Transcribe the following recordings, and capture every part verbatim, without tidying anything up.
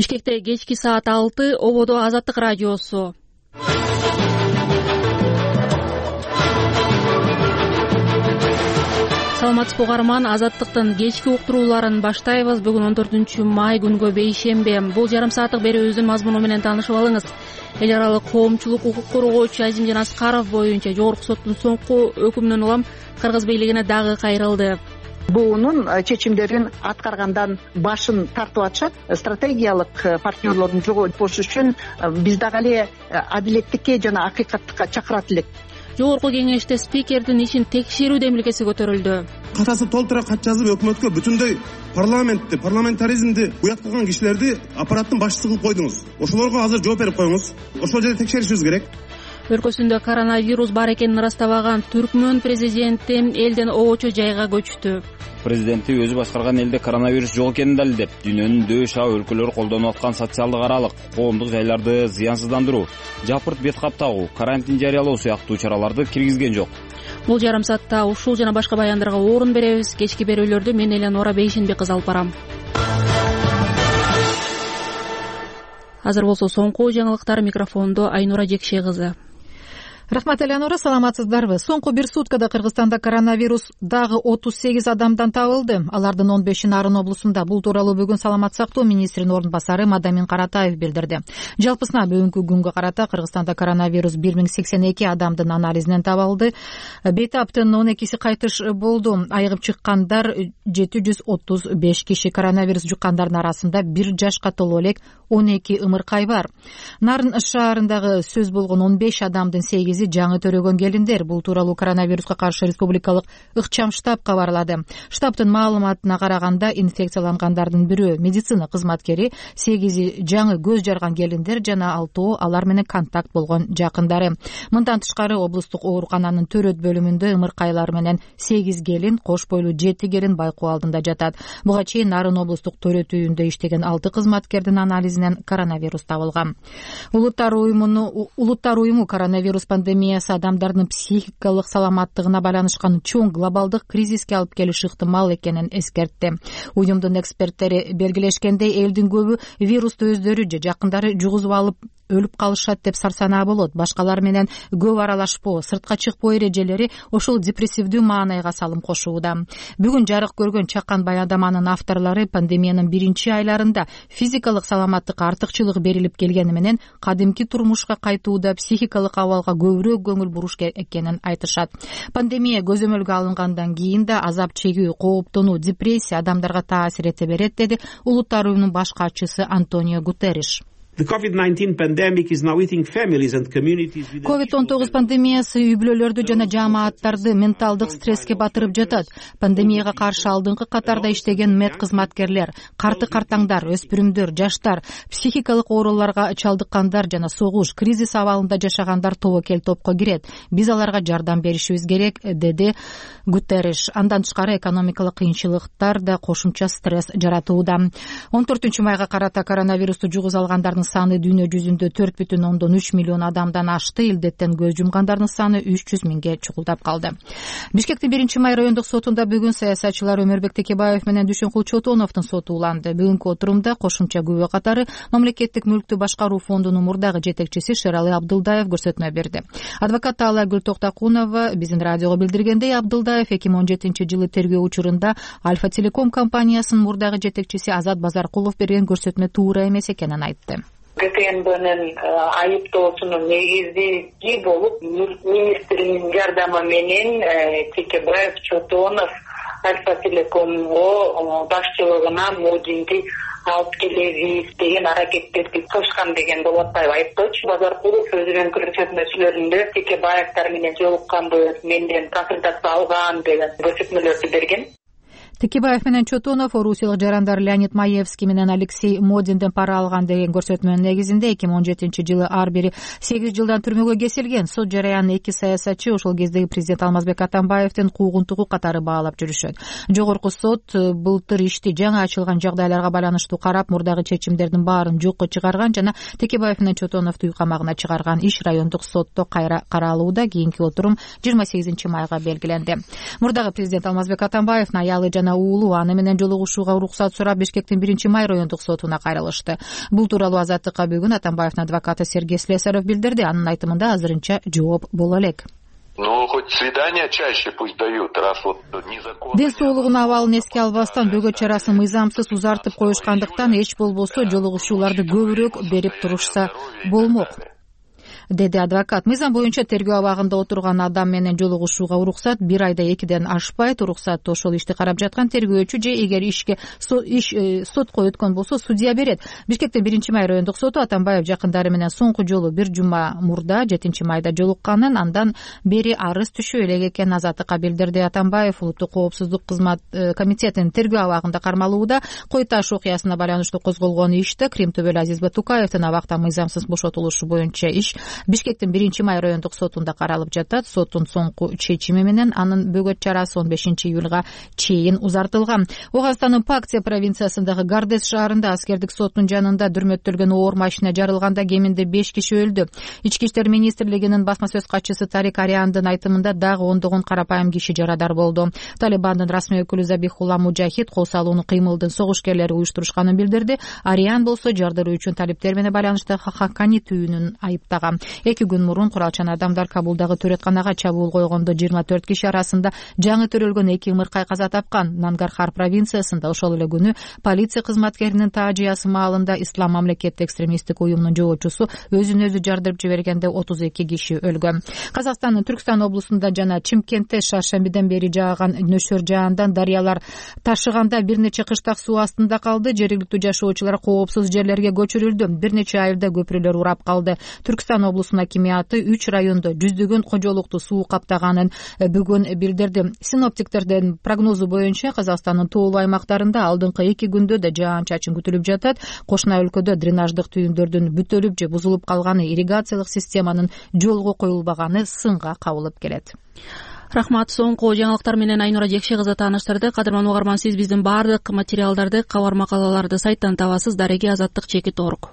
Бишкекте кечки саат алты, ободо Азаттык радиосу. Саламатсызбы угарман, Азаттыктын кечки уктурууларын баштайбыз. Бүгүн он төртүнчү май күнгө бейшембе. Бул жарым сааттык берүүбүздүн мазмуну менен таанышып алыңыз. Эл аралык коомчулук укук коргоочу Азимжан Аскаров боюнча жогорку соттун соңку өкүмүнөн улам Кыргыз бийлигине дагы кайрылды. Буунун чечимдерин аткаргандан башын тартып атышат. Стратегиялык партнерлордун жоготпошу үчүн биз дагы эле адилеттикке жана акыйкаттыкка чакырат элек. Жогорку кеңеште спикердин ишин текшерүү демилгеси көтөрүлдү. Катасы толтура кат жазып өкмөткө бүтүндөй парламентти, парламентаризмди уяткаган кишилерди аппараттын башчысы кылып койдуңуз. Ошолорго азыр жооп берип коюңуз. Ошол жерде текшеришибиз керек. Өлкөсүндө коронавирус бар экенин ырастабаган Түркмөн президенти элден обочо жайга көчтү. Президенти өзү башкарган элде коронавирус жок экенин далилдеп, дүйнөнүн дөш а өлкөлөрү колдонуп аткан социалдык аралык, коомдук жайларды зыянсыздандыруу, жапырт бет каптагуу, карантин жарыялоо сыяктуу чараларды киргизген жок. Бул жарым саатта ушул жана башка баяндарга орун беребиз. Кечки берүүлөрдү мен Эленора Бейшенбек кызы алып барам. Азыр болсо соңку жаңылыктар, микрофондо Айнура Жекше кызы. Рахмат, Эленора, саламатсыздарбы? Соңку бир суткада Кыргызстанда коронавирус дагы отуз сегиз адамдан табылды. Алардын он беши Нарын облусунда. Бул тууралуу бүгүн Саламат сактоо министринин орун басары Мадамин Каратаев билдирди. Жалпысына бүгүнкү күнгө карата Кыргызстанда коронавирус бир миң сексен эки адамдын анализинен табылды. Бейтаптын он экиси кайтыш болду. Айыгып чыккандар жети жүз отуз беш киши. Коронавирус жуккандардын арасында бир жашка толуу элек он эки ымыркай бар. Нарын шаарындагы сөз болгон он беш адамдын сегизи жаңы төрөгөн келиндер. Бул тууралуу коронавируска каршы республикалык ыкчам штаб кабарлады. Штабтын маалыматына караганда инфекциялангандардын бирөө медицина кызматкери, сегизи жаңы көз жарган келиндер жана алтоо алар менен контакт болгон жакындары. Мындан тышкары облустук оорукананын төрөт бөлүмүндө ымыркайлар менен сегиз келин, кош бойлуу жети келин байкоо алдында жатат. Буга чейин Нарын облустук төрөт үйүндө иштеген алты кызматкердин анализинен коронавирус табылган. Улуттар уюму улуттар уюму коронавирус пандемиясы адамдардын психикалык саламаттыгына байланышкан чоң глобалдык кризиске алып келиши ыктымал экенин эскертти. Уюмдун эксперттери белгилешкендей, элдин көбү вирусту өздөрү же жакындары жугузуп алып өлүп калышат деп сарсанаа болот. Башкалар менен көп аралашпоо, сыртка чыкпоо эрежелери ошол депрессивдүү маанайга салым кошууда. Бүгүн жарык көргөн чакан баяндаманын авторлору пандемиянын биринчи айларында физикалык саламаттыкка артыкчылык берилип келгени менен кадимки турмушка кайтууда психикалык абалга көбүрөөк көңүл буруш экенин айтышат. Пандемия көзөмөлгө алынгандан кийин да азап чегүү, кооптонуу, депрессия адамдарга таасир эте берет, деди Улуттар уюмунун баш катчысы Антонио Гутерриш. ковид он тогуз пандемиясы үй бүлөлөрдү жана жамааттарды менталдык стресске батырып жатат. Пандемияга каршы алдыңкы катарда иштеген мед кызматкерлер, карты картаңдар, өспүрүмдөр, жаштар, психикалык ооруларга чалдыккандар жана согуш, кризис абалында жашагандар тобокел топко кирет. Биз аларга жардам беришибиз керек, деди Гутерриш. Андан тышкары экономикалык кыйынчылыктар да кошумча стресс жаратууда. он төртүнчү майга карата коронавирусту жугуз алгандардын саны дүйнө жүзүндө төрт бүтүн ондон үч миллион адамдан ашты. Илдеттен көз жумгандардын саны үч жүз миңге чукулдап калды. Бишкектин биринчи май райондук сотунда бүгүн саясатчылар Өмөрбек Текебаев менен Дүйшөнкул Чотоновдун соту уланды. Бүгүнкү отурумда кошумча күбө катары Мамлекеттик мүлктү башкаруу фондунун мурдагы жетекчиси Шералы Абдылдаев көрсөтмө берди. Адвокат Алайгүл Токтакунова биздин радиого билдиргендей, Абдылдаев эки миң он жетинчи жылы тергөө учурунда Альфа Телеком компаниясынын мурдагы жетекчиси Азат Базаркулов берген көрсөтмө туура эмес экенин айтты. КТНБнын айыптоосунун негизги болуп министринин жардамы менен Текебаев, Чотонов Альфа Телекомго башчылыгына модинди алып келебиз деген аракеттерди кылышкан деген болуп атпайбы айыптоочу. Базаркулов өзүнүн көрсөтмөсүлөрүндө Текебаевдер менен жолукканбы, менден консультация алган деген көрсөтмөлөрдү берген. Текебаев менен Чотонов орусиялык жарандар Леонид Маевский менен Алексей Модинден пара алган деген көрсөтмөнүн негизинде эки миң он жетинчи жылы ар бири сегиз жылдан түрмөгө кесилген. Сот жараянын эки саясатчы ошол кездеги президент Алмазбек Атамбаевдин куугунтугу катары баалап жүрүшөт. Жогорку сот былтыр ишти жаңы ачылган жагдайларга байланыштуу карап, мурдагы чечимдердин баарын жокко чыгарган жана Текебаев менен Чотоновду үй камагына чыгарган. Иш райондук сотто кайра каралууда. Кийинки отурум жыйырма сегизинчи майга белгиленди. Мурдагы президент Алмазбек Атамбаевдин аялы жана жана уулу аны менен жолугушууга уруксат сурап Бишкектин биринчи май райондук сотуна кайрылышты. Бул тууралуу Азаттыкка бүгүн Атамбаевдин адвокаты Сергей Слесарев билдирди. Анын айтымында азырынча жооп боло элек. Ну, хоть свидания чаще пусть дают, раз вот незаконно. Ден соолугунун абалын эске албастан бөгөт чарасын мыйзамсыз узартып коюшкандыктан эч болбосо жолугушууларды көбүрөөк берип турушса болмок, деди адвокат. Мыйзам боюнча тергөө абагында отурган адам менен жолугушууга уруксат бир айда экиден ашпайт. Уруксатты ошол ишти карап жаткан тергөөчү же эгер ишке иш сотко өткөн болсо судья берет. Бишкектин биринчи май райондук соту Атамбаев жакындары менен соңку жолу бир жума мурда жетинчи майда жолукканын, андан бери арыз түшүп элек экенин Азаттыкка билдирди. Атамбаев улуттук коопсуздук кызмат комитетинин тергөө абагында кармалууда. Кой таш окуясына байланыштуу козголгон иште Крим төбөлү Азиз Батукаевдин абактан мыйзамсыз бошотулушу боюнча иш Бишкектин биринчи май райондук сотунда каралып жатат. Соттун соңку чечими менен анын бөгөт чарасы он бешинчи июлга чейин узартылган. Ооганстандын Пактия провинциясындагы Гардес шаарында аскердик соттун жанында дүрмөттөлгөн оор машина жарылганда кеминде беш киши өлдү. Ички иштер министрлигинин басма сөз катчысы Тарик Ариандын айтымында дагы ондогон карапайым киши жарадар болду. Талибандын расмий өкүлү Забихулла Мужахид кол салууну кыймылдын согушкерлери уюштурушканын билдирди. Ариан болсо жардыруу үчүн талиптер менен байланыштуу хаккани түйүнүн айыптаган. Эки күн мурун куралчан адамдар Кабулдагы төретканага чабуул койгондо жыйырма төрт киши арасында жаңы төрөлгөн эки ымыркай каза тапкан. Нангархар провинциясында ошол эле күнү полиция кызматкеринин таажиясы маалында Ислам мамлекеттик экстремисттик уюмунун жоочусу өзүн өзү жардырып жибергенде отуз эки киши өлгөн. Казакстандын Түркстан облусунда жана Чимкентте шаршембиден бери жааган нөшөр жаандан дарыялар ташыганда бир нече кыштак суу астында калды. Жергиликтүү жашоочулар коопсуз жерлерге көчүрүлдү. Бир нече айылда көпүрөлөр урап калды. Түркстан облусунун акимияты үч райондо жүздөгөн кожолукту суу каптаганын бүгүн билдирди. Синоптиктердин прогнозу боюнча Казакстандын тоолуу аймактарында алдыңкы эки күндө да жаан-чачын күтүлүп жатат. Кошуна өлкөдө дренаждык түйүндөрдүн бүтөлүп же бузулуп калганы, ирригациялык системанын жолго коюлбаганы сынга кабылып келет. Рахмат. Соңку жаңылыктар менен Айнура Жекше кызы тааныштырды. Кадырман угарман, сиз биздин баардык материалдарды, кабар макалаларды сайттан табасыз. Дареги азаттык чекит орг.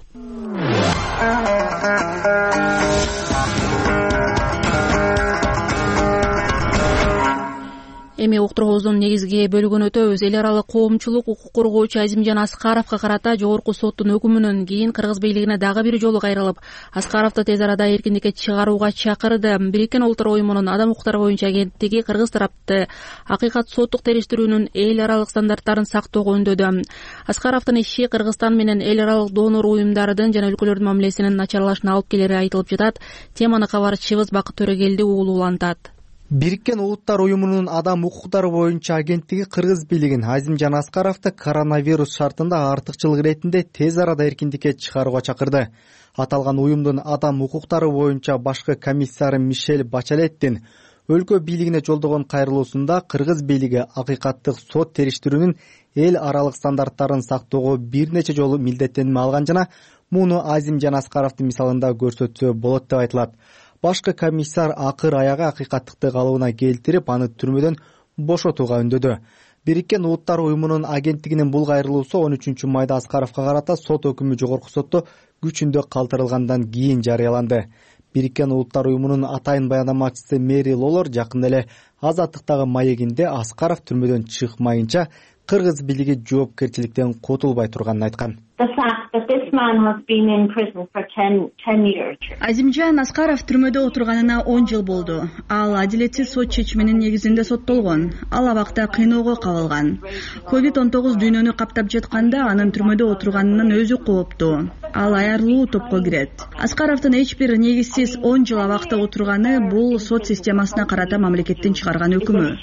Эми уктуруубуздун негизги бөлүгүн өтөбүз. Эл аралык коомчулук укук коргоочу Азимжан Аскаровго карата жогорку соттун өкүмүнөн кийин Кыргыз бийлигине дагы бир жолу кайрылып, Аскаровду тез арада эркиндикке чыгарууга чакырды. Бириккен Улуттар уюмунун адам укуктары боюнча агенттиги Кыргыз тарапты акыйкат соттук териштирүүнүн эл аралык стандарттарын сактоого үндөдү. Аскаровдун иши Кыргызстан менен эл аралык донор уюмдардын жана өлкөлөрдүн мамилесинин начарлашына алып келери айтылып жатат. Теманы кабарчыбыз Бакыт Төрөгелди уулуулантат. Бириккен Улуттар уюмунун адам укуктары боюнча агенттиги Кыргыз бийлигин Азимжан Аскаровду коронавирус шартында артыкчылык иретинде тез арада эркиндикке чыгарууга чакырды. Аталган уюмдун адам укуктары боюнча башкы комиссары Мишель Бачалеттин өлкө бийлигине жолдогон кайрылуусунда Кыргыз бийлиги акыйкаттык сот териштирүүнүн эл аралык стандарттарын сактоого бир нече жолу милдеттенме алган жана муну Азимжан Аскаровдун мисалында көрсөтсө болот деп айтылат. Башкы комиссар акыр аягы акыйкаттыкты калыбына келтирип, аны түрмөдөн бошотууга үндөдү. Бириккен Улуттар уюмунун агенттигинин бул кайрылуусу он үчүнчү майда Аскаровго карата сот өкүмү жогорку сотто күчүндө калтырылгандан кийин жарыяланды. Бириккен Улуттар уюмунун атайын баяндамачысы Мэри Лолор жакында эле Азаттыктагы маегинде Аскаров түрмөдөн чыкмайынча Кыргыз бийлиги жоопкерчиликтен котулбай турганын айткан. Азимжан Аскаров түрмөдө отурганына он жыл болду. Ал адилетсиз сот чечиминин негизинде соттолгон. Ал абакта кыйноого кабылган. ковид он тогуз дүйнөнү каптап жатканда анын түрмөдө отурганынын өзү кооптуу. Ал аярлуу топко кирет. Аскаровдун эч бир негизсиз он жыл абакта отурганы бул сот системасына карата мамлекеттин чыгарган өкүмү.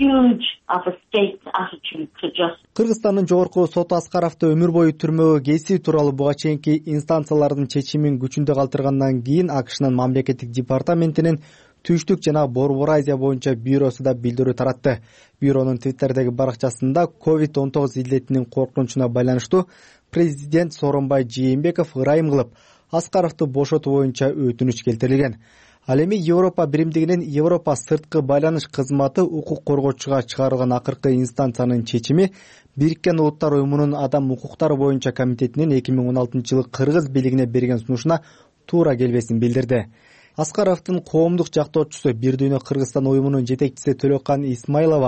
Кыргызстандын жогорку соту Аскаровду өмүр бою түрмөгө кесүү тууралуу буга чейинки инстанциялардын чечимин күчүндө калтыргандан кийин АКШнын мамлекеттик департаментинин Түштүк жана Борбор Азия боюнча бюросу да билдирүү таратты. Бюронун Твиттердеги баракчасында ковид он тогуз илдетинин коркунучуна байланыштуу президент Сооронбай Жээнбеков ырайым кылып, Аскаровду бошотуу боюнча өтүнүч келтирилген. Ал эми Европа биримдигинин Европа сырткы байланыш кызматы укук коргоочуга чыгарылган акыркы инстанциянын чечими Бириккен Улуттар уюмунун адам укуктары боюнча комитетинин эки миң он алтынчы жылы Кыргыз бийлигине берген сунушуна туура келбесин билдирди. Аскаровдун коомдук жактоочусу Бир дүйнө Кыргызстан уюмунун жетекчиси Төлөкан Исмайлова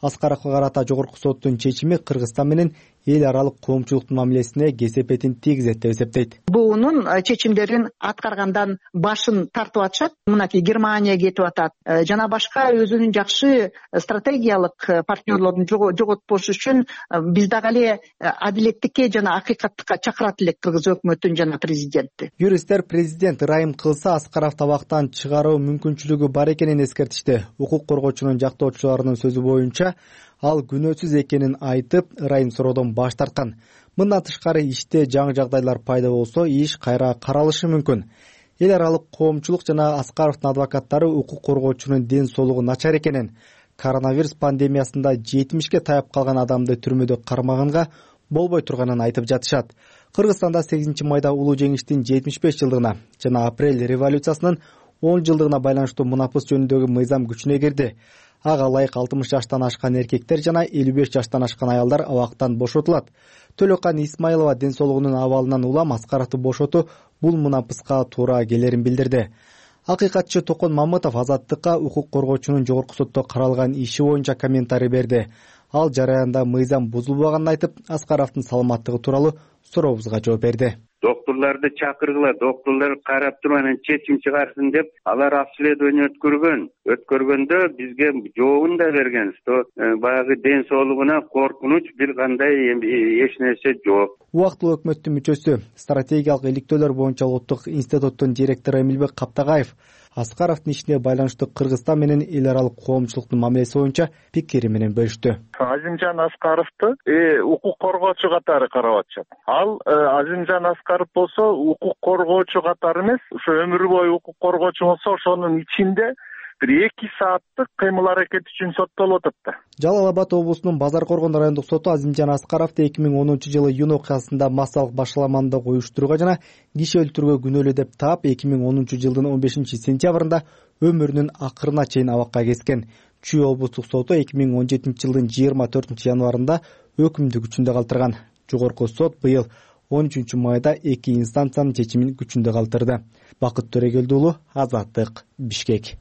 Аскаровго карата жогорку соттун чечими Кыргызстан менен эл аралык коомчулуктун мамилесине кесепетин тийгизет деп эсептейт. буунун чечимдерин аткаргандан башын тартып атышат. Мынакей Германия кетип атат жана башка өзүнүн жакшы стратегиялык партнерлорун жоготпош үчүн биз дагы эле адилеттикке жана акыйкаттыкка чакырат элек кыргыз өкмөтүн жана президентти. Юристтер президент ырайым кылса Аскаров табактан чыгаруу мүмкүнчүлүгү бар экенин эскертишти. Укук коргоочунун жактоочуларынын сөзү боюнча ал күнөөсүз экенин айтып, ырайым суроодон баш тарткан. Мындан тышкары иште жаңы жагдайлар пайда болсо, иш кайра каралышы мүмкүн. Эл аралык коомчулук жана Аскаровдун адвокаттары укук коргоочунун ден соолугу начар экенин, коронавирус пандемиясында жетимишке таяп калган адамды түрмөдө кармаганга болбой турганын айтып жатышат. Кыргызстанда сегизинчи майда улуу жеңиштин жетимиш беш жылдыгына жана апрель революциясынын он жылдыгына байланыштуу мунапыс жөнүндөгү мыйзам күчүнө кирди. Ага ылайык алтымыш жаштан ашкан эркектер жана элүү беш жаштан ашкан аялдар абактан бошотулат. Төлөкан Исмаилова ден соолугунун абалынан улам Аскаровду бошотуу бул мунапыска туура келерин билдирди. Акыйкатчы Токон Мамытов Азаттыкка укук коргоочунун жогорку сотто каралган иши боюнча комментарий берди. Ал жараянда мыйзам бузулбаганын айтып, Аскаровдун саламаттыгы тууралуу сурообузга жооп берди. Доктурларды чакыргыла, доктурлар карап туруп анан чечим чыгарсын деп алар обследование өткөргөн. Өткөргөндө бизге жообун да берген, что баягы ден соолугуна коркунуч бир кандай эч нерсе жок. Убактылуу өкмөттүн мүчөсү, стратегиялык иликтөөлөр боюнча Улуттук институттун директору Эмилбек Каптагаев Аскаровдун ишине байланыштуу Кыргызстан менен эл аралык коомчулуктун мамилеси боюнча пикири менен бөлүштү. Азимжан Аскаровду укук коргоочу катары карап атышат. Ал Азимжан Аскаров болсо укук коргоочу катары эмес, ошо өмүр бою укук коргоочу болсо ошонун ичинде бир эки сааттык кыймыл аракет үчүн соттолуп атат. Жалал Абад облусунун Базар Коргон райондук соту Азимжан Аскаровду эки миң онунчу жылы июнь окуясында массалык башаламандык уюштурууга жана киши өлтүрүүгө күнөөлүү деп таап, эки миң онунчу жылдын он бешинчи сентябрында өмүрүнүн акырына чейин абакка кескен. Чүй облустук соту эки миң он жетинчи жылдын жыйырма төртүнчү январында өкүмдү күчүндө калтырган. Жогорку сот быйыл он үчүнчү майда эки инстанциянын чечимин күчүндө калтырды. Бакыт Төрөгелди уулу, Азаттык, Бишкек.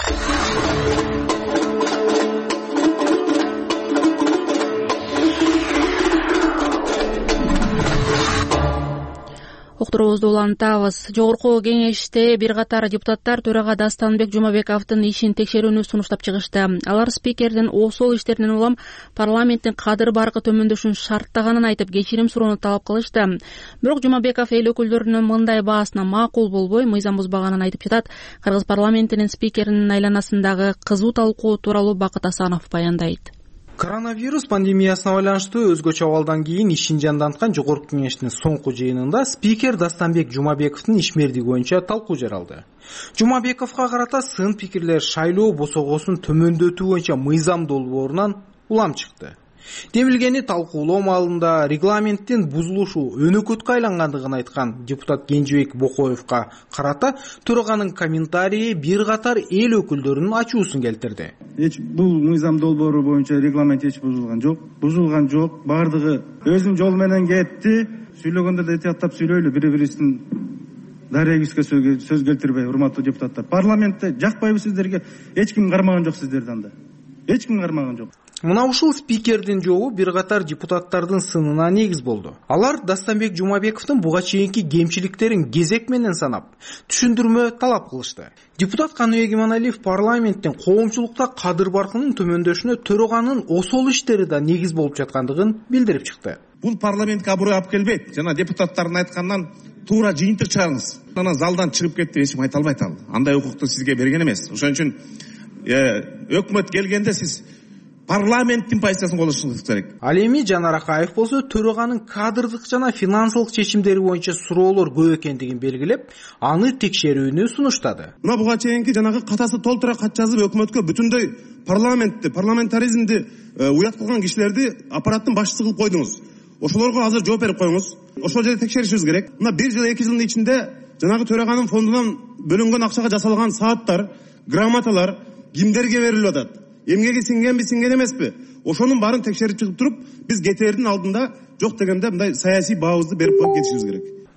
Уктуруубузду улантабыз. Жогорку кеңеште бир катар депутаттар төрага Дастанбек Жумабековдун ишин текшерүүнү сунуштап чыгышты. Алар спикердин осол иштеринен улам парламенттин кадыр баркы төмөндөшүн шарттаганын айтып, кечирим суроону талап кылышты. Бирок Жумабеков эл өкүлдөрүнүн мындай баасына макул болбой, мыйзам бузбаганын айтып жатат. Кыргыз парламентинин спикеринин айланасындагы кызуу талкуу тууралуу Бакыт Асанов баяндайт. Коронавирус пандемиясына байланыштуу өзгөчө абалдан кийин ишин жанданткан жогорку кеңештин соңку жыйынында спикер Дастанбек Жумабековдун ишмердиги боюнча талкуу жаралды. Жумабековго карата сын пикирлер шайлоо босогосун төмөндөтүү боюнча мыйзам долбоорунан улам чыкты. Демилгени талкуулоо маалында регламенттин бузулушу өнөкөткө айлангандыгын айткан депутат Кенжебек Бокоевго карата төраганын комментарийи бир катар эл өкүлдөрүнүн ачуусун келтирди. Эч бул мыйзам долбоору боюнча регламент эч бузулган жок. Бузулган жок. Бардыгы өзүнүн жолу менен кетти. Сүйлөгөндө да этияттап сүйлөйлү, бири-бирибиздин дарегибизге сөз келтирбей, урматтуу депутаттар. Парламентте жакпайбы сиздерге? Эч ким кармаган жок сиздерди анда. Эч ким кармаган жок. Мына ушул спикердин жообу бир катар депутаттардын сынына негиз болду. Алар Дастанбек Жумабековдун буга чейинки кемчиликтерин кезек менен санап, түшүндүрмө талап кылышты. Депутат Каныбек Иманалиев парламенттин коомчулукта кадыр баркынын төмөндөшүнө төраганын осол иштери да негиз болуп жаткандыгын билдирип чыкты. Бул парламентке аброй алып келбейт. Жана депутаттардын айткандан туура жыйынтык чыгарыңыз. Анан залдан чыгып кетти, эч ким айта албайт ал. Андай укукту сизге берген эмес. Ошон үчүн өкмөт келгенде сиз парламенттин позициясын колдонушуңуз керек. Ал эми Жанар Акаев болсо төраганын кадрдык жана финансылык чечимдери боюнча суроолор көп экендигин белгилеп, аны текшерүүнү сунуштады. Мына буга чейинки жанагы катасы толтура кат жазып өкмөткө бүтүндөй парламентти, парламентаризмди уят кылган кишилерди аппараттын башчысы кылып койдуңуз. Ошолорго азыр жооп берип коюңуз. Ошол жерде текшеришибиз керек. Мына бир жыл, эки жылдын ичинде жанагы төраганын фондунан бөлүнгөн акчага жасалган сааттар, грамоталар кимдерге берилип атат? Эмгеги сиңгенби, сиңген эмеспи? Ошонун баарын текшерип чыгып туруп, биз кетердин алдында жок дегенде мындай саясий баабызды берип коюп кетишибиз керек.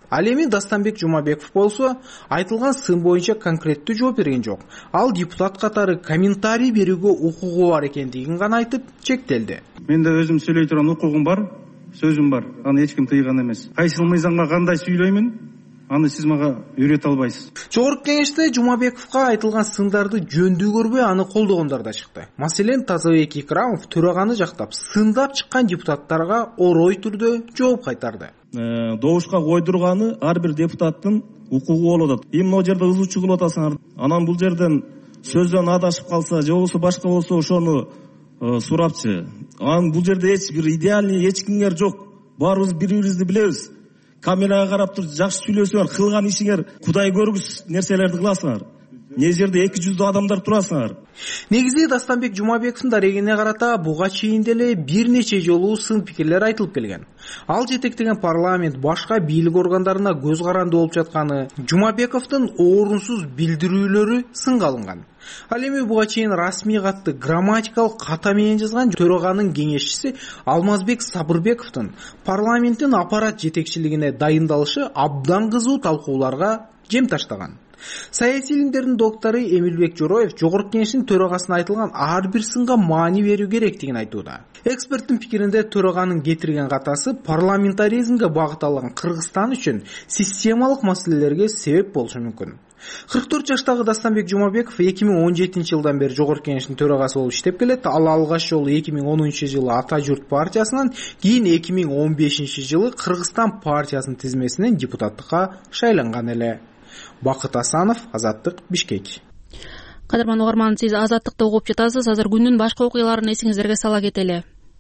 Ал эми Дастанбек Жумабеков болсо айтылган сын боюнча конкреттүү жооп берген жок. Ал депутат катары комментарий берүүгө укугу бар экендигин гана айтып чектелди. Менде өзүм сүйлөй турган укугум бар, сөзүм бар. Аны эч ким тыйган эмес. Кайсыл мыйзамга кандай сүйлөймүн, аны сиз мага үйрөтө албайсыз. Жогорку кеңеште Жумабековго айтылган сындарды жөндүү көрбөй аны колдогондор да чыкты. Маселен, Тазабек Икрамов төраганы жактап, сындап чыккан депутаттарга орой түрдө жооп кайтарды. Добушка койдурганы ар бир депутаттын укугу болуп атат. Эми могу жерде ызуучу кылып атасыңар. Анан бул жерден сөздөн адашып калса, же болбосо башка болсо ошону сурапчы. Анан бул жерде эч бир идеальный эч кимдер жок. Баарыбыз бири-бирибизди билебиз. Камерага карап туруп жакшы сүйлөсөңөр, кылган ишиңер Кудай көргүс нерселерди кыласыңар. Не жерде эки жүздүү адамдар турасыңар. Негизи Дастанбек Жумабековдун дарегине карата буга чейин деле бир нече жолу сын пикирлер айтылып келген. Ал жетектеген парламент башка бийлик органдарына көз каранды болуп жатканы, Жумабековдун орунсуз билдирүүлөрү сынга алынган. Ал эми буга чейин расмий катты грамматикалык ката менен жазган төраганын кеңешчиси Алмазбек Сабырбековдун парламенттин аппарат жетекчилигине дайындалышы абдан кызуу талкууларга жем таштаган. Саясий илимдердин доктору Эмилбек Жороев жогорку кеңештин төрагасына айтылган ар бир сынга маани берүү керектигин айтууда. Эксперттин пикиринде төраганын кетирген катасы парламентаризмге багытталган Кыргызстан үчүн системалык маселелерге себеп болушу мүмкүн. кырк төрт жаштагы Дастанбек Жумабеков эки миң он жетинчи жылдан бери жогорку кеңештин төрагасы болуп иштеп келет. Ал алгач жолу эки миң онунчу жылы Ата журт партиясынан, кийин эки миң он бешинчи жылы Кыргызстан партиясынын тизмесинен депутаттыкка шайланган эле. Бакыт Асанов, Азаттык, Бишкек. Кадырман угарман, сиз Азаттыкты угуп жатасыз. Азыр күндүн башка окуяларын эсиңиздерге сала кетели.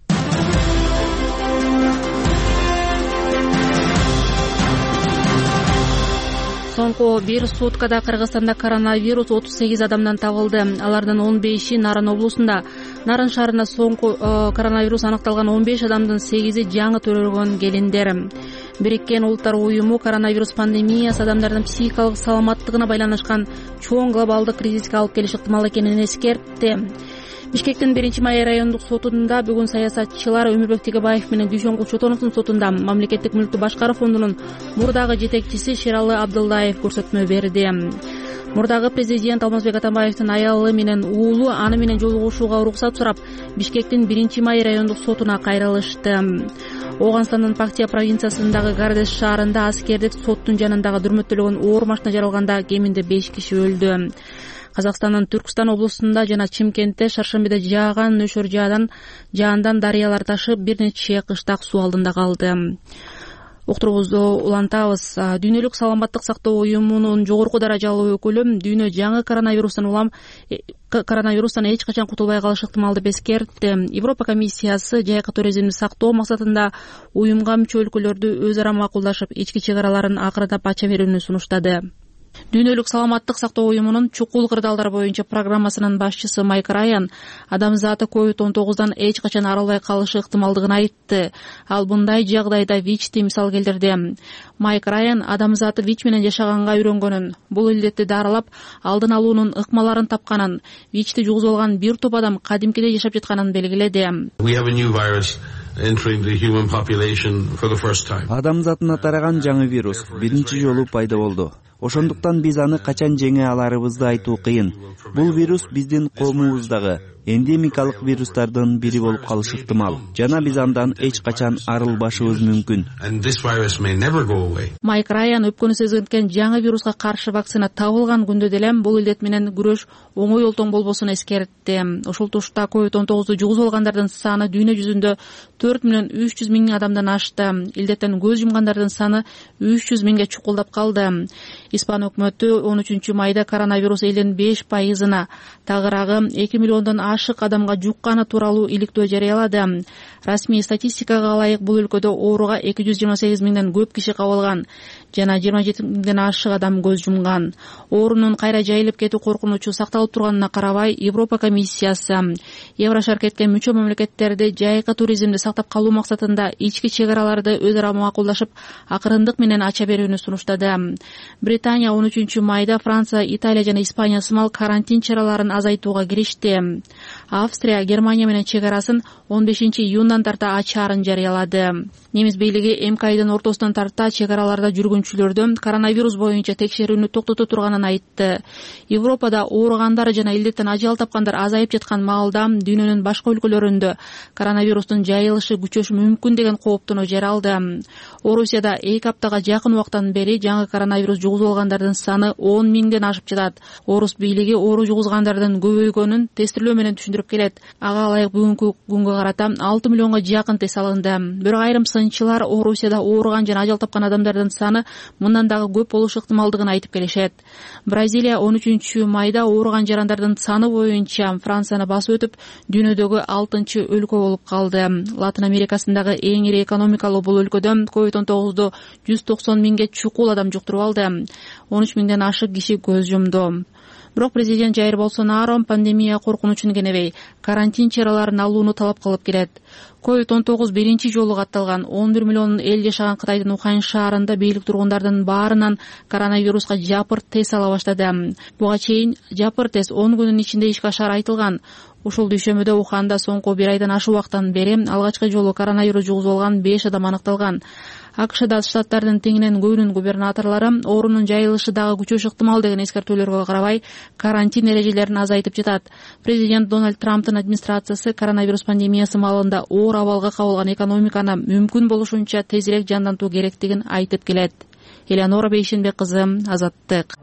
Соңку бир суткада Кыргызстанда коронавирус отуз сегиз адамдан табылды. Алардын он беши Нарын облусунда. Нарын шаарында соңку коронавирус аныкталган он беш адамдын сегизи жаңы төрөлгөн келиндер. Бириккен Улуттар уюму коронавирус пандемиясы адамдардын психикалык саламаттыгына байланышкан чоң глобалдык кризиске алып келиши ыктымал экенин эскертти. Бишкектин биринчи май райондук сотунда бүгүн саясатчылар Өмүрбек Тегебаев менен Дүйшөнгүл Чотоновдун сотунда мамлекеттик мүлктү башкаруу фондунун мурдагы жетекчиси Шералы Абдылдаев көрсөтмө берди. Мурдагы президент Алмазбек Атамбаевдин аялы менен уулу аны менен жолугушууга уруксат сурап, Бишкектин биринчи май райондук сотуна кайрылышты. Оганстандын Пактия провинциясындагы Гардеш шаарында аскердик соттун жанындагы дүрмөттөлгөн оор машина жарылганда кеминде беш киши өлдү. Казакстандын Түркстан облусунда жана Чимкентте шаршембиде жааган нөшөр жаадан жаандан дарыялар ташып, бир нече кыштак суу алдында калды. Уктуруубузду улантабыз. Дүйнөлүк саламаттык сактоо уюмунун жогорку даражалуу өкүлү дүйнө жаңы коронавирустан улам коронавирустан эч качан кутулбай калышы ыктымал деп эскертти. Европа комиссиясы жайкы туризмди сактоо максатында уюмга мүчө өлкөлөрдү өз ара макулдашып, ички чек араларын акырындап ача берүүнү сунуштады. Дүйнөлүк саламаттык сактоо уюмунун чукул кырдаалдар боюнча программасынын башчысы Майк Райан адамзаты ковид он тогуздан эч качан арылбай калышы ыктымалдыгын айтты. Ал мындай жагдайда ВИЧти мисал келтирди. Майк Райан адамзаты ВИЧ менен жашаганга үйрөнгөнүн, бул илдетти дарылап, алдын алуунун ыкмаларын тапканын, ВИЧти жугузуп алган бир топ адам кадимкидей жашап жатканын белгиледи. Адамзатына тараган жаңы вирус биринчи жолу пайда болду. Ошондуктан биз аны качан жеңе аларыбызды айтуу кыйын. Бул вирус биздин коомубуздагы эндемикалык вирустардын бири болуп калышы ыктымал. Жана биз андан эч качан арылбашыбыз мүмкүн. Майк Райан өпкөнү сезгенткен жаңы вируска каршы вакцина табылган күндө деле бул илдет менен күрөш оңой олтоң болбосун эскертти. Ошол тушта ковид он тогузду жугузуп алгандардын саны дүйнө жүзүндө төрт миллион үч жүз миң адамдан ашты. Илдеттен көз жумгандардын саны үч жүз миңге чукулдап калды. Испан өкмөтү он үчүнчү майда коронавирус элдин беш пайызына, тагыраагы эки миллиондон ашык адамга жукканы тууралуу иликтөө жарыялады. Расмий статистикага ылайык бул өлкөдө ооруга эки жүз жыйырма сегиз миңден көп киши кабылган жана жыйырма жети миңден ашык адам көз жумган. Оорунун кайра жайылып кетүү коркунучу сакталып турганына карабай, Европа комиссиясы Еврошаркетке мүчө мамлекеттерди жайкы туризмди сактап калуу максатында ички чек араларды өз ара макулдашып, акырындык менен ача берүүнү сунуштады. Британия он үчүнчү майда Франция, Италия жана Испания сымал карантин чараларын азайтууга киришти. Австрия Германия менен чек арасын он бешинчи июндан тарта ачаарын жарыялады. Немис бийлиги эмки айдын ортосунан тарта чек араларда жүргүнчүлөрдөн коронавирус боюнча текшерүүнү токтото турганын айтты. Европада ооругандар жана илдеттен ажал тапкандар азайып жаткан маалда дүйнөнүн башка өлкөлөрүндө коронавирустун жайылышы күчөшү мүмкүн деген кооптонуу жаралды. Орусияда эки аптага жакын убактан бери жаңы коронавирус жугузуп алгандардын саны он миңден ашып жатат. Орус бийлиги оору жугузгандардын көбөйгөнүн тестирөө менен түшүндүрүп келет. Ага ылайык бүгүнкү күнгө карата алты миллионго жакын тест алынды. Бирок айрым сынчылар Орусияда ооруган жана ажал тапкан адамдардын саны мындан дагы көп болушу ыктымалдыгын айтып келишет. Бразилия он үчүнчү майда ооруган жарандардын саны боюнча Францияны басып өтүп, дүйнөдөгү алтынчы өлкө болуп калды. Латын Америкасындагы эң ири экономикалуу бул өлкөдө ковид он тогузду жүз токсон миңге чукул адам жуктуруп алды. он үч миңден ашык киши көз жумду. Бирок президент Жайыр Болсонаро пандемия коркунучун кенебей, карантин чараларын алууну талап кылып келет. ковид он тогуз биринчи жолу катталган он бир миллион эл жашаган Кытайдын Ухань шаарында бийлик тургундардын баарынан коронавируска жапырт тест ала баштады. Буга чейин жапырт тест он күнүн ичинде ишке ашары айтылган. Ушул дүйшөмөдө Уханда соңку бир айдан ашык убакыттан бери алгачкы жолу коронавирус жугузуп алган беш адам аныкталган. АКШда штаттардын теңинен көбүнүн губернаторлору оорунун жайылышы дагы күчөшү ыктымал деген эскертүүлөргө карабай карантин эрежелерин азайтып жатат. Президент Дональд Трамптын администрациясы коронавирус пандемиясы маалында оор абалга кабылган экономиканы мүмкүн болушунча тезирээк жандантуу керектигин айтып келет. Элеонора Бейшенбек кызы, Азаттык.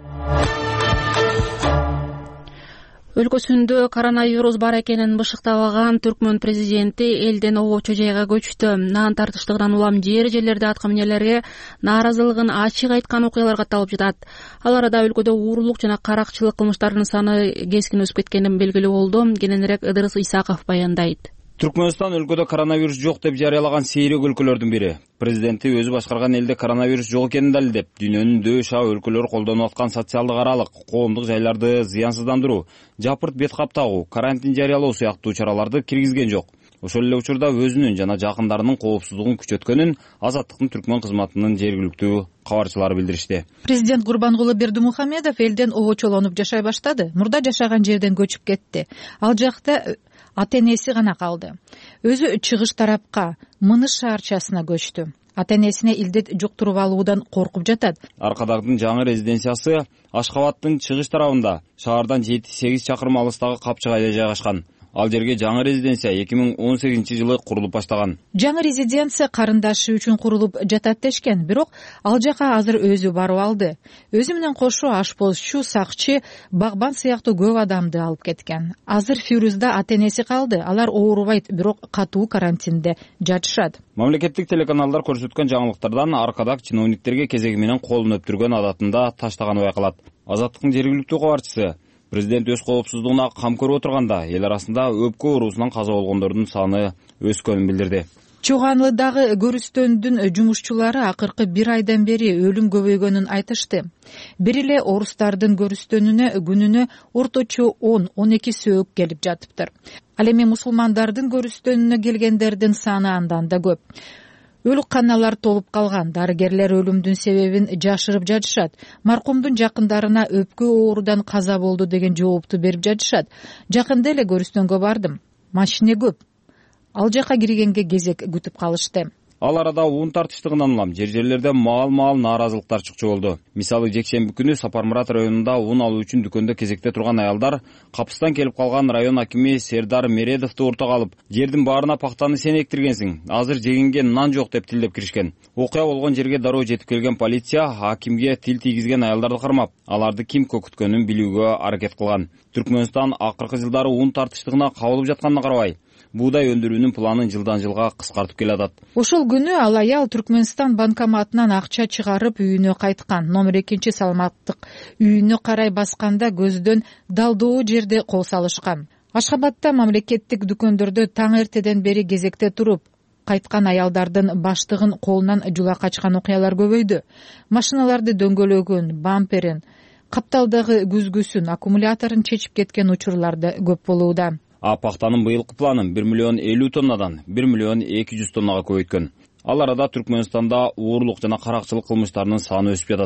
Өлкөсүндө коронавирус бар экенин бышыктабаган Түркмөн президенти элден обочо жайга көчтү. Нан тартыштыгынан улам жер жерлерде аткан эмнелерге нааразылыгын ачык айткан окуялар катталып жатат. Ал арада өлкөдө уурулук жана каракчылык кылмыштарынын саны кескин өсүп кеткени белгилүү болду. Кененирээк Ыдырыс Исаков баяндайт. Түркмөнстан өлкөдө коронавирус жок деп жарыялаган сейрек өлкөлөрдүн бири. Президенти өзү башкарган элде коронавирус жок экенин далилдеп, дүйнөнүн дөш а өлкөлөрү колдонуп аткан социалдык аралык, коомдук жайларды зыянсыздандыруу, жапырт бет каптагуу, карантин жарыялоо сыяктуу чараларды киргизген жок. Ошол эле учурда өзүнүн жана жакындарынын коопсуздугун күчөткөнүн Азаттыктын Түркмөн кызматынын жергиликтүү кабарчылары билдиришти. Президент Гурбангулы Бердимухамедов элден обочолонуп жашай баштады. Мурда жашаган жерден көчүп кетти. Ал жакта ата энеси гана калды. Өзү чыгыш тарапка, Мыныш шаарчасына көчтү. Ата энесине илдет жуктуруп алуудан коркуп жатат. Аркадагдын жаңы резиденциясы Ашкабадтын чыгыш тарабында, шаардан жети сегиз чакырым алыстагы Капчыгайда жайгашкан. Ал жерге жаңы резиденция эки миң он сегизинчи жылы курулуп баштаган. Жаңы резиденция карындашы үчүн курулуп жатат дешкен, бирок ал жака азыр өзү барып алды. Өзү менен кошо ашпозчу, сакчы, багбан сыяктуу көп адамды алып кеткен. Азыр Фирузда ата энеси калды. Алар оорубайт, бирок катуу карантинде жатышат. Мамлекеттик телеканалдар көрсөткөн жаңылыктардан Аркадаг чиновниктерге кезеги менен колун өптүргөн адатында таштаганы байкалат. Азаттыктын жергиликтүү кабарчысы президент өз коопсуздугуна кам көрүп отурганда эл арасында өпкө оорусунан каза болгондордун саны өскөнүн билдирди. Чоганлыдагы көрүстөндүн жумушчулары акыркы бир айдан бери өлүм көбөйгөнүн айтышты. Бир эле орустардын көрүстөнүнө күнүнө орточо он он эки сөөк келип жатыптыр. Ал эми мусулмандардын көрүстөнүнө келгендердин саны андан да көп. Өлүкканалар толуп калган. Дарыгерлер өлүмдүн себебин жашырып жатышат. Маркумдун жакындарына өпкө оорудан каза болду деген жоопту берип жатышат. Жакында эле көрүстөнгө бардым. Машине көп. Ал жака киргенге кезек күтүп калышты. Ал арада ун тартыштыгынан улам жер жерлерде маал-маал нааразылыктар чыкчу болду. Мисалы, жекшемби күнү Сапармурат районунда ун алуу үчүн дүкөндө кезекте турган аялдар Капыстан келип калган район акими Сердар Мередовду ортого алып, жердин баарына пактаны сен эктиргенсиң, азыр жегенге нан жок деп тилдеп киришкен. Окуя болгон жерге дароо жетип келген полиция акимге тил тийгизген аялдарды кармап, аларды ким көкүткөнүн билүүгө аракет кылган. Түркмөнстан акыркы жылдары ун тартыштыгына кабылып жатканына карабай, буудай өндүрүүнүн планын жылдан жылга кыскартып келатат. Ошол күнү ал аял Түркмөнстан банкоматынан акча чыгарып үйүнө кайткан. Номер экинчи саламаттык үйүнө карай басканда көздөн далдоо жерде кол салышкан. Ашхабадда мамлекеттик дүкөндөрдө таң эртеден бери кезекте туруп кайткан аялдардын баштыгын колунан жула качкан окуялар көбөйдү. Машиналарды дөңгөлөгөн, бамперин, капталдагы күзгүсүн, аккумуляторун чечип кеткен учурлар да көп болууда. А пактанын быйылкы планын бир миллион элүү тоннадан бир миллион эки жүз тоннага көбөйткөн. Ал арада Түркмөнстанда уурлук жана каракчылык кылмыштарынын саны өсүп жатат.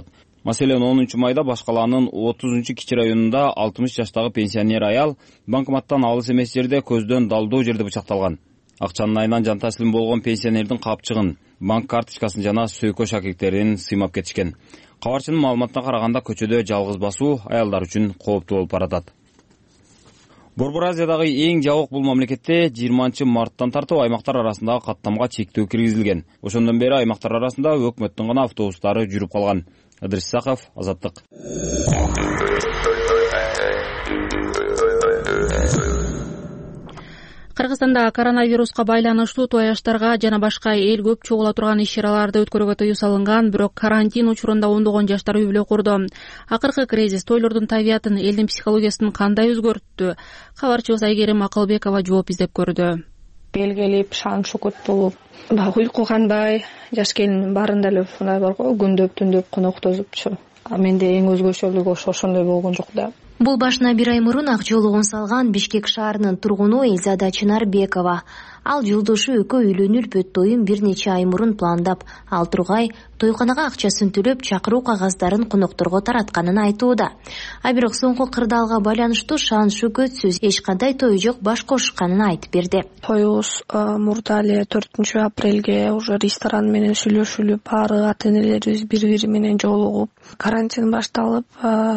Маселен онунчу майда Баш калаанын отузунчу кичи районунда алтымыш жаштагы пенсионер аял банкоматтан алыс эмес жерде көздөн далдоо жерде бычакталган. Акчанын айынан жан таслим болгон пенсионердин капчыгын, банк карточкасын жана сөйкө шакектерин сыймап кетишкен. Кабарчынын маалыматына караганда көчөдө жалгыз басуу аялдар үчүн кооптуу болуп баратат. Борбор Азиядагы эң жабык бул мамлекетте жыйырманчы марттан тартып аймактар арасындагы каттамга чектөө киргизилген. Ошондон бери аймактар арасында өкмөттүн гана автобустары жүрүп калган. Ыдырыс Исаков, Азаттык. Кыргызстанда коронавируска байланыштуу той аштарга жана башка эл көп чогула турган иш-чараларды өткөрүүгө тыюу салынган, бирок карантин учурунда ондогон жаштар үй бүлө курду. Акыркы кризис тойлордун табиятын, элдин психологиясын кандай өзгөрттү? Кабарчыбыз Айгерим Акылбекова жооп издеп көрдү. Эл келип, шаан шукут болуп, баягы уйку кандай, жаш келиндин баарында эле ушундай бар го, күндөп түндөп коноктосупчу. А менде эң өзгөчөлүгү ошо ошондой болгон жок да. Бул башына бир ай мурун ак жолугун салган Бишкек шаарынын тургуну Элзада Чынарбекова. Ал жолдошу экөө үйлөнүлбөт тоюн бир нече ай мурун пландап, ал тургай тойканага акчасын төлөп, чакыруу кагаздарын конокторго таратканын айтууда. А бирок соңку кырдаалга байланыштуу шаан шөкөтсүз эч кандай той жок баш кошушканын айтып берди. Тоюбуз мурда эле төртүнчү апрелге уже ресторан менен сүйлөшүлүп, баары ата-энелерибиз бири-бири менен жолугуп, карантин башталып,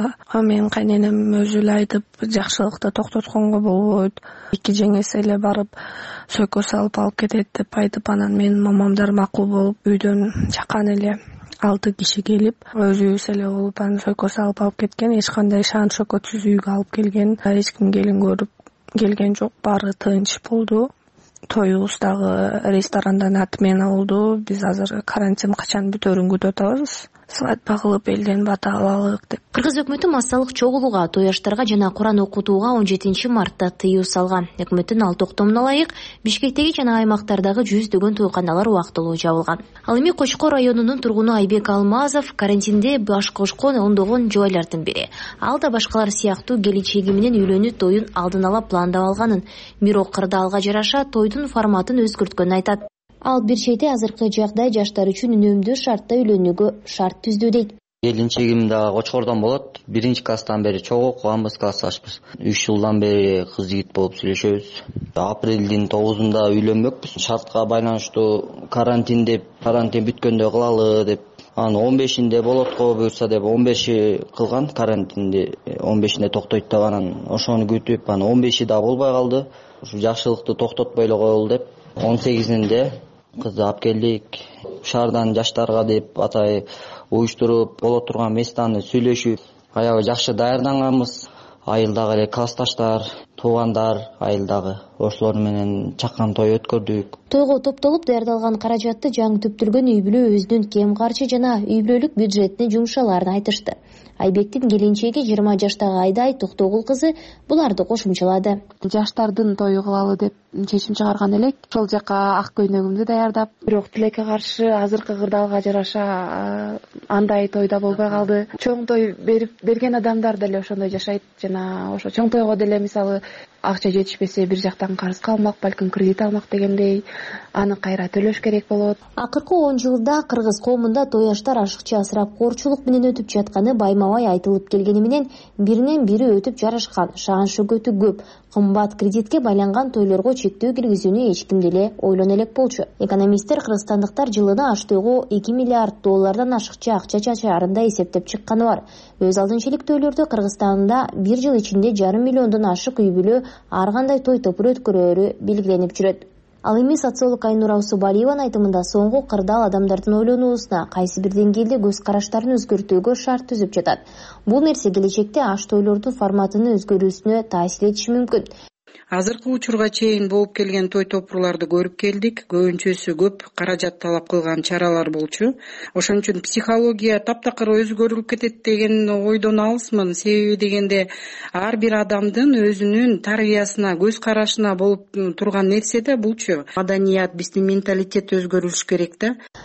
менин кайненем өзү эле айтып, жакшылыкты токтотконго болбойт. Эки жеңеси эле барып сөйкө салып алып кетет деп айтып, анан менин мамамдар макул болуп, үйдөн чакан эле алты киши келип, өзүбүз эле болуп анан сөйкө салып алып кеткен. Эч кандай шаан шөкөтсүз үйгө алып келген, эч ким келин көрүп келген жок, баары тынч болду. Тоюбуз дагы ресторандан отмена болду. Биз азыр карантин качан бүтөрүн күтүп атабыз. Свадьба кылып элден бата алалык деп. Кыргыз өкмөтү массалык чогулууга, той аштарга жана Куран окутууга он жетинчи мартта тыюу салган. Өкмөттүн ал токтомуна ылайык Бишкектеги жана аймактардагы жүздөгөн тойканалар убактылуу жабылган. Ал эми Кочкор районунун тургуну Айбек Алмазов карантинде баш кошкон ондогон жубайлардын бири. Ал да башкалар сыяктуу келечеги менен үйлөнүү тоюн алдын ала пландап алганын, бирок кырдаалга жараша тойдун форматын өзгөрткөнүн айтат. Ал бир чети азыркы жагдай жаштар үчүн үнөмдүү шартта үйлөнүүгө шарт түздү дейт. Келинчегим да Кочкордон болот. Биринчи класстан бери чогуу окуганбыз, классташпыз. үч жылдан бери кыз жигит болуп сүйлөшөбүз. Апрелдин тогузунда үйлөнмөкпүз. Шартка байланыштуу карантин деп, карантин бүткөндө кылалы деп. Анан он бешинде болот го буюрса деп он беши кылган карантинди, он бешинде токтойт деп, анан ошону күтүп, анан он беши да болбой калды. Ушу жакшылыкты токтотпой эле коелу деп он сегизинде кызды алып келдик. Шаардан жаштарга деп атай уюштуруп, боло турган местаны сүйлөшүп, аябай жакшы даярданганбыз. Айылдагы эле классташтар, туугандар, айылдагы ошолор менен чакан той өткөрдүк. Тойго топтолуп даярдалган каражатты жаңы түптөлгөн үй бүлө өзүнүн кем карчы жана үй бүлөлүк бюджетине жумшаларын айтышты. Айбектин келинчеги жыйырма жаштагы Айдай Токтогул кызы буларды кошумчалады. Жаштардын тою кылалы деп чечим чыгарган элек. Ошол жака ак көйнөгүмдү даярдап, бирок тилекке каршы азыркы кырдаалга жараша андай тойда болбой калды. Чоң той берип берген адамдар деле ошондой жашайт жана ошо чоң тойго деле мисалы акча жетишпесе бир жактан карыз калмак, балким кредит алмак дегендей, аны кайра төлөш керек болот. Акыркы он жылда кыргыз коомунда той аштар ашыкча ысырапкорчулук менен өтүп жатканы байма-бай айтылып келгени менен биринен бири өтүп жарышкан, шаан шөкөтү көп, кымбат кредитке байланган тойлорго чектөө киргизүүнү эч ким деле ойлоно элек болчу. Экономисттер кыргызстандыктар жылына аш тойго эки миллиард доллардан ашыкча акча чачаарында эсептеп чыкканы бар. Өз алдынча элек тойлорду Кыргызстанда бир жыл ичинде жарым миллиондон ашык үй бүлө ар кандай той топур өткөрөөрү белгиленип жүрөт. Ал эми социолог Айнура Усубалиеванын айтымында соңку кырдаал адамдардын ойлонуусуна, кайсы бир деңгээлде көз караштарын өзгөртүүгө шарт түзүп жатат. Бул нерсе келечекте аш тойлордун форматынын өзгөрүүсүнө таасир этиши мүмкүн. Азыркы учурга чейин болуп келген той топурларды көрүп келдик. Көбүнчөсү көп каражат талап кылган чаралар болчу. Ошон үчүн психология таптакыр өзгөрүлүп кетет деген ойдон алысмын. Себеби дегенде ар бир адамдын өзүнүн тарбиясына, көз карашына болуп турган нерсе да булчу. Маданият, биздин менталитет өзгөрүш керек да.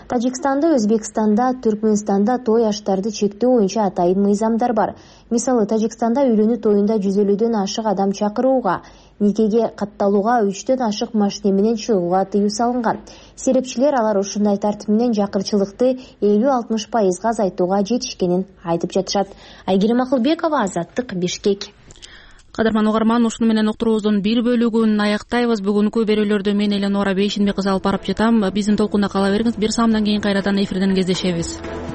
Тажикстанда, Өзбекстанда, Түркмөнстанда той аштарды чектөө боюнча атайын мыйзамдар бар. Мисалы, Тажикстанда үйлөнүү тоюнда жүз элүүдөн ашык адам чакырууга, никеге катталууга, үчтөн ашык машина менен чыгууга тыюу салынган. Серепчилер алар ушундай тартип менен жакырчылыкты элүү алтымыш пайызга азайтууга жетишкенин айтып жатышат. Айгерим Акылбекова, Азаттык, Бишкек. Кадырман угарман, ушуну менен уктуруубуздун бир бөлүгүн аяктайбыз. Бүгүнкү берүүлөрдү мен Эленора Бейшенбек кызы алып барып жатам. Биздин толкунда кала бериңиз. Бир саамдан кийин кайрадан эфирден кездешебиз.